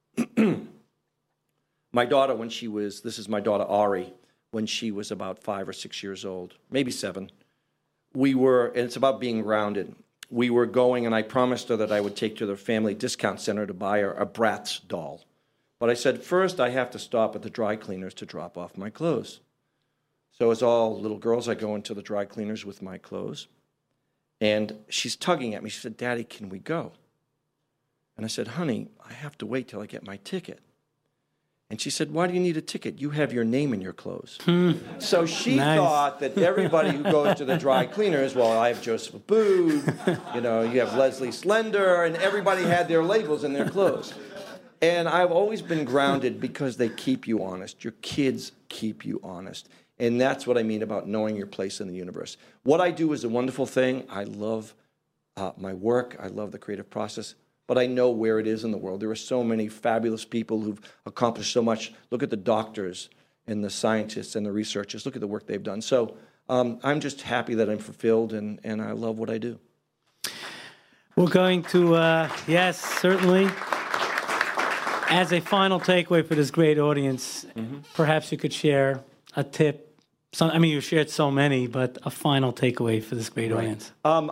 My daughter, this is my daughter Ari, when she was about 5 or 6 years old, maybe 7, and it's about being grounded. We were going, and I promised her that I would take her to the family discount center to buy her a Bratz doll. But I said, first I have to stop at the dry cleaners to drop off my clothes. So as all little girls, I go into the dry cleaners with my clothes. And she's tugging at me. She said, Daddy, can we go? And I said, honey, I have to wait till I get my ticket. And she said, why do you need a ticket? You have your name in your clothes. So she thought that everybody who goes to the dry cleaners, well, I have Joseph Abboud, you have Leslie Slender, and everybody had their labels in their clothes. And I've always been grounded because they keep you honest. Your kids keep you honest. And that's what I mean about knowing your place in the universe. What I do is a wonderful thing. I love my work. I love the creative process. But I know where it is in the world. There are so many fabulous people who've accomplished so much. Look at the doctors and the scientists and the researchers. Look at the work they've done. So I'm just happy that I'm fulfilled, and I love what I do. We're going to, yes, certainly. As a final takeaway for this great audience, perhaps you could share a tip. You shared so many, but a final takeaway for this great audience.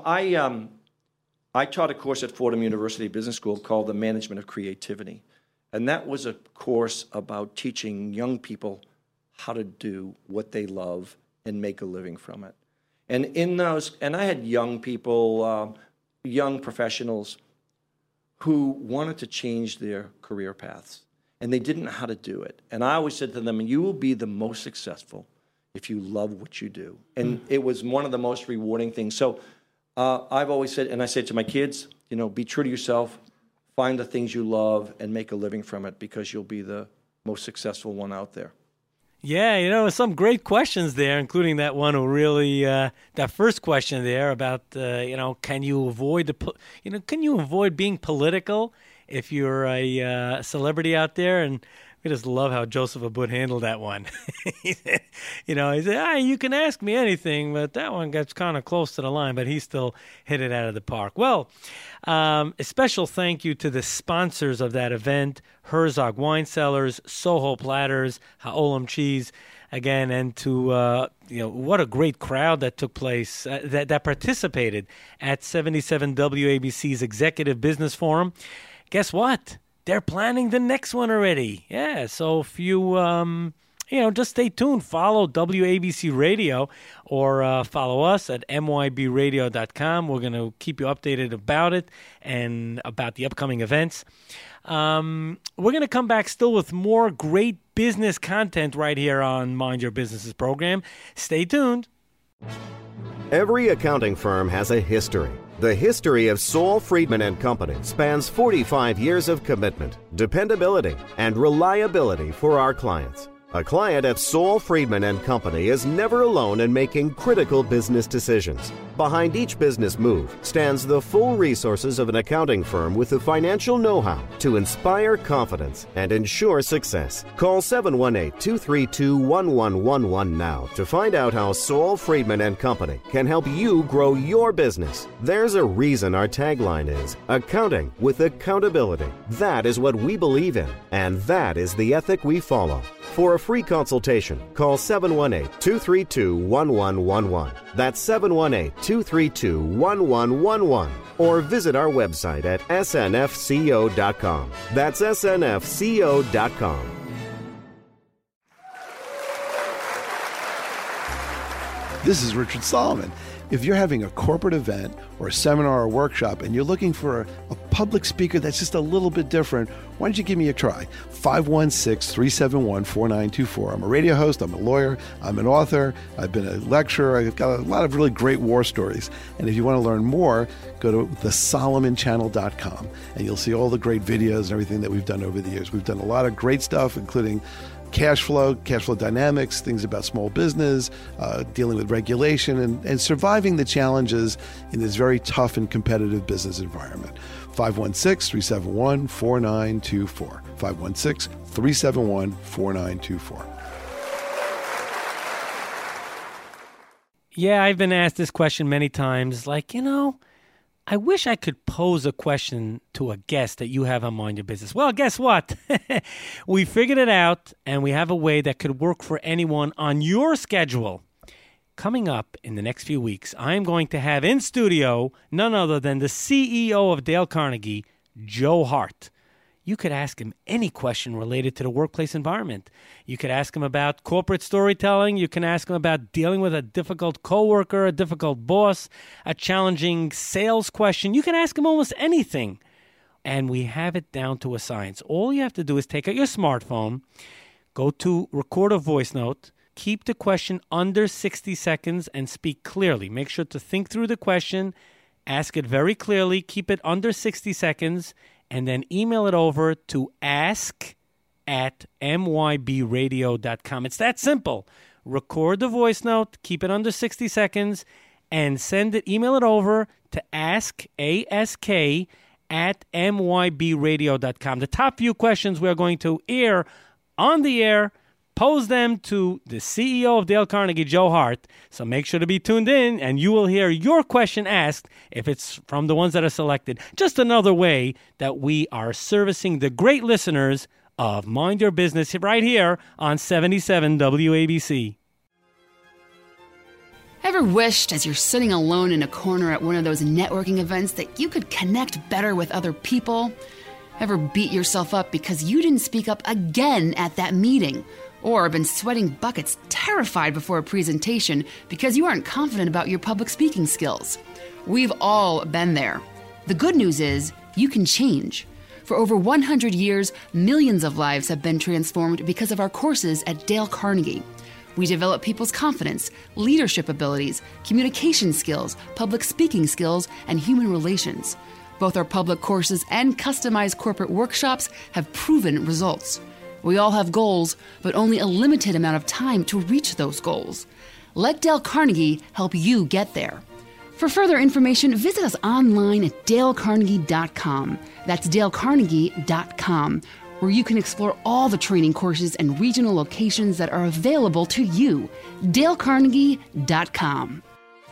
I taught a course at Fordham University Business School called The Management of Creativity. And that was a course about teaching young people how to do what they love and make a living from it. And I had young people, young professionals who wanted to change their career paths, and they didn't know how to do it. And I always said to them, you will be the most successful if you love what you do. And it was one of the most rewarding things. So I've always said, and I say to my kids, be true to yourself, find the things you love, and make a living from it, because you'll be the most successful one out there. Yeah, some great questions there, including that one who really, that first question there about, can you avoid being political if you're a celebrity out there? And we just love how Joseph Abboud handled that one. he said, you can ask me anything, but that one gets kind of close to the line, but he still hit it out of the park. Well, a special thank you to the sponsors of that event, Herzog Wine Cellars, Soho Platters, Ha'olam Cheese, again, and to, what a great crowd that took place, that participated at 77 WABC's Executive Business Forum. Guess what? They're planning the next one already. Yeah, so if you, just stay tuned. Follow WABC Radio or follow us at mybradio.com. We're going to keep you updated about it and about the upcoming events. We're going to come back still with more great business content right here on Mind Your Business's program. Stay tuned. Every accounting firm has a history. The history of Saul Friedman & Company spans 45 years of commitment, dependability, and reliability for our clients. A client at Saul Friedman & Company is never alone in making critical business decisions. Behind each business move stands the full resources of an accounting firm with the financial know-how to inspire confidence and ensure success. Call 718-232-1111 now to find out how Saul Friedman & Company can help you grow your business. There's a reason our tagline is accounting with accountability. That is what we believe in, and that is the ethic we follow. For a free consultation, call 718-232-1111. That's 718-232-1111. Or visit our website at snfco.com. That's snfco.com. This is Richard Solomon. If you're having a corporate event or a seminar or workshop and you're looking for a public speaker that's just a little bit different, why don't you give me a try? 516-371-4924. I'm a radio host, I'm a lawyer, I'm an author, I've been a lecturer, I've got a lot of really great war stories. And if you want to learn more, go to thesolomonchannel.com and you'll see all the great videos and everything that we've done over the years. We've done a lot of great stuff, including cash flow dynamics, things about small business, dealing with regulation, and surviving the challenges in this very tough and competitive business environment. 516-371-4924. 516-371-4924. Yeah, I've been asked this question many times, I wish I could pose a question to a guest that you have on Mind Your Business. Well, guess what? We figured it out, and we have a way that could work for anyone on your schedule. Coming up in the next few weeks, I'm going to have in studio none other than the CEO of Dale Carnegie, Joe Hart. You could ask him any question related to the workplace environment. You could ask him about corporate storytelling. You can ask him about dealing with a difficult coworker, a difficult boss, a challenging sales question. You can ask him almost anything. And we have it down to a science. All you have to do is take out your smartphone, go to record a voice note, keep the question under 60 seconds, and speak clearly. Make sure to think through the question, ask it very clearly, keep it under 60 seconds, and then email it over to ask@mybradio.com. It's that simple. Record the voice note, keep it under 60 seconds, and email it over to ask@mybradio.com. The top few questions we are going to air on the air, pose them to the CEO of Dale Carnegie, Joe Hart. So make sure to be tuned in, and you will hear your question asked if it's from the ones that are selected. Just another way that we are servicing the great listeners of Mind Your Business right here on 77 WABC. Ever wished, as you're sitting alone in a corner at one of those networking events, that you could connect better with other people? Ever beat yourself up because you didn't speak up again at that meeting? Or been sweating buckets, terrified before a presentation because you aren't confident about your public speaking skills? We've all been there. The good news is you can change. For over 100 years, millions of lives have been transformed because of our courses at Dale Carnegie. We develop people's confidence, leadership abilities, communication skills, public speaking skills, and human relations. Both our public courses and customized corporate workshops have proven results. We all have goals, but only a limited amount of time to reach those goals. Let Dale Carnegie help you get there. For further information, visit us online at dalecarnegie.com. That's dalecarnegie.com, where you can explore all the training courses and regional locations that are available to you. dalecarnegie.com.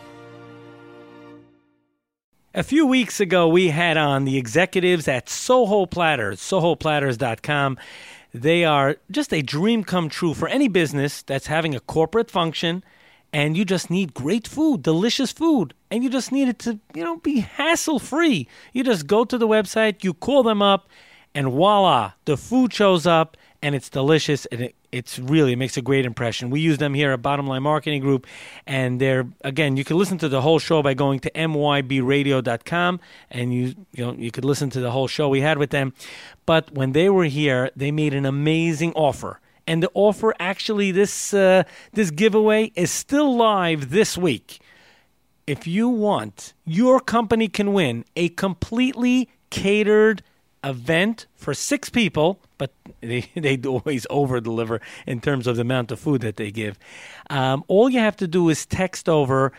A few weeks ago, we had on the executives at Soho Platters, sohoplatters.com. They are just a dream come true for any business that's having a corporate function, and you just need great food, delicious food, and you just need it to, be hassle-free. You just go to the website, you call them up, and voila, the food shows up, and it's delicious, and it makes a great impression. We use them here at Bottom Line Marketing Group, and you can listen to the whole show by going to mybradio.com, and you could listen to the whole show we had with them. But when they were here, they made an amazing offer. And the offer, actually, this giveaway is still live this week. If you want, your company can win a completely catered event for 6 people, but they always over-deliver in terms of the amount of food that they give. All you have to do is text over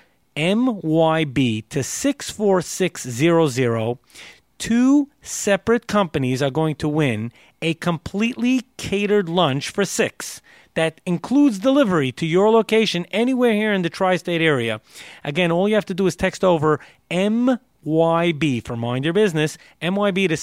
MYB to 64600. 2 separate companies are going to win a completely catered lunch for 6. That includes delivery to your location anywhere here in the tri-state area. Again, all you have to do is text over MYB for Mind Your Business, MYB to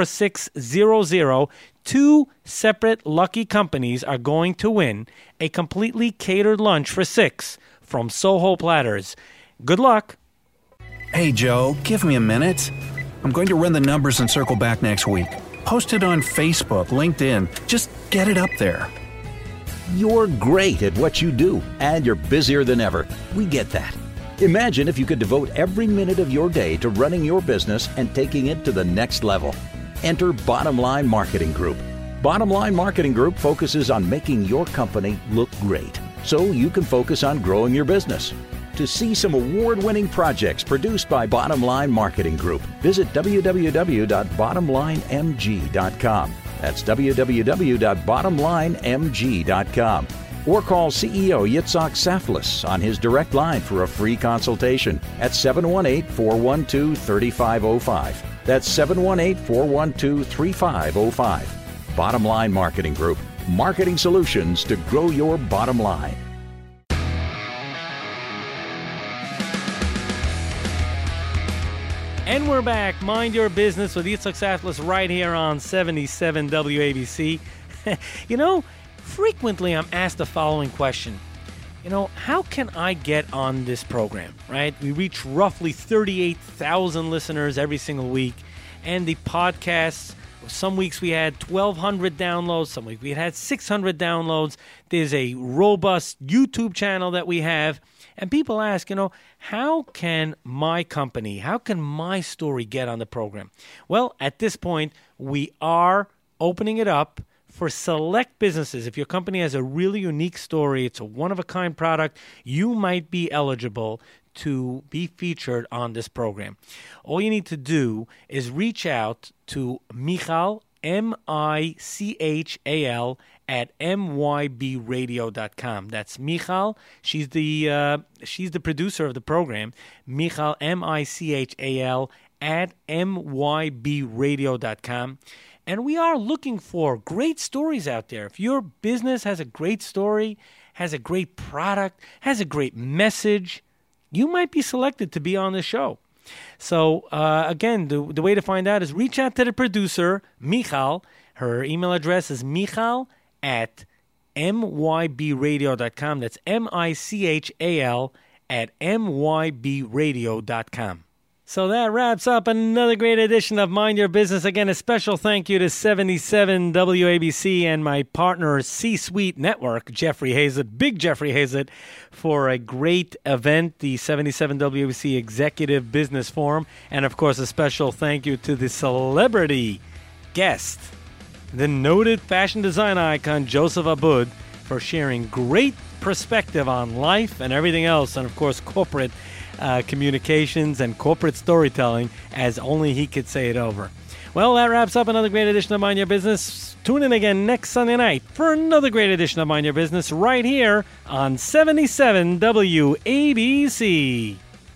64600. 2 separate lucky companies are going to win a completely catered lunch for 6 from Soho Platters. Good luck. Hey, Joe, give me a minute. I'm going to run the numbers and circle back next week. Post it on Facebook, LinkedIn. Just get it up there. You're great at what you do, and you're busier than ever. We get that. Imagine if you could devote every minute of your day to running your business and taking it to the next level. Enter Bottom Line Marketing Group. Bottom Line Marketing Group focuses on making your company look great, so you can focus on growing your business. To see some award-winning projects produced by Bottom Line Marketing Group, visit www.bottomlinemg.com. That's www.bottomlinemg.com. Or call CEO Yitzhak Saflis on his direct line for a free consultation at 718-412-3505. That's 718-412-3505. Bottom Line Marketing Group. Marketing solutions to grow your bottom line. And we're back. Mind Your Business with Yitzhak Saflis right here on 77 WABC. Frequently I'm asked the following question. How can I get on this program, right? We reach roughly 38,000 listeners every single week. And the podcasts, some weeks we had 1,200 downloads. Some weeks we had 600 downloads. There's a robust YouTube channel that we have. And people ask, how can my company, how can my story get on the program? Well, at this point, we are opening it up for select businesses. If your company has a really unique story, it's a one-of-a-kind product, you might be eligible to be featured on this program. All you need to do is reach out to Michal, Michal, at mybradio.com. That's Michal. She's the producer of the program. Michal, Michal, at mybradio.com. And we are looking for great stories out there. If your business has a great story, has a great product, has a great message, you might be selected to be on the show. So, again, the way to find out is reach out to the producer, Michal, Her email address is michal@mybradio.com. That's michal@mybradio.com. So that wraps up another great edition of Mind Your Business. Again, a special thank you to 77 WABC and my partner, C-Suite Network, Jeffrey Hazlett, Big Jeffrey Hazlett, for a great event, the 77 WABC Executive Business Forum. And, of course, a special thank you to the celebrity guest, the noted fashion design icon, Joseph Abboud, for sharing great perspective on life and everything else, and, of course, corporate communications and corporate storytelling, as only he could say it over. Well, that wraps up another great edition of Mind Your Business. Tune in again next Sunday night for another great edition of Mind Your Business right here on 77 WABC.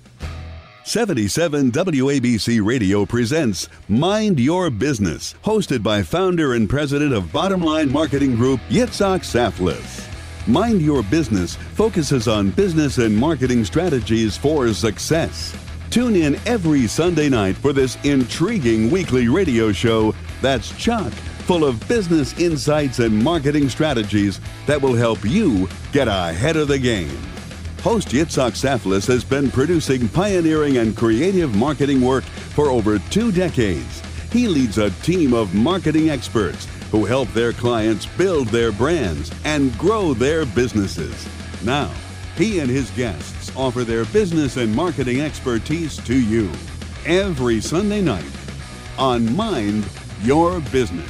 77 WABC Radio presents Mind Your Business, hosted by founder and president of Bottom Line Marketing Group, Yitzhak Saflis. Mind Your Business focuses on business and marketing strategies for success. Tune in every Sunday night for this intriguing weekly radio show that's chock full of business insights and marketing strategies that will help you get ahead of the game. Host Yitzhak Saflis has been producing pioneering and creative marketing work for over 2 decades. He leads a team of marketing experts who help their clients build their brands and grow their businesses. Now, he and his guests offer their business and marketing expertise to you every Sunday night on Mind Your Business.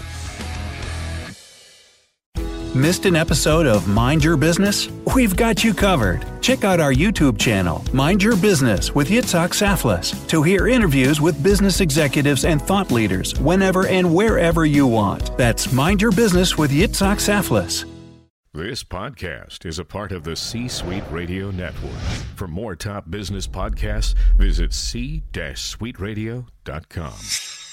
Missed an episode of Mind Your Business? We've got you covered. Check out our YouTube channel, Mind Your Business with Yitzhak Saflis, to hear interviews with business executives and thought leaders whenever and wherever you want. That's Mind Your Business with Yitzhak Saflis. This podcast is a part of the C-Suite Radio Network. For more top business podcasts, visit c-suiteradio.com.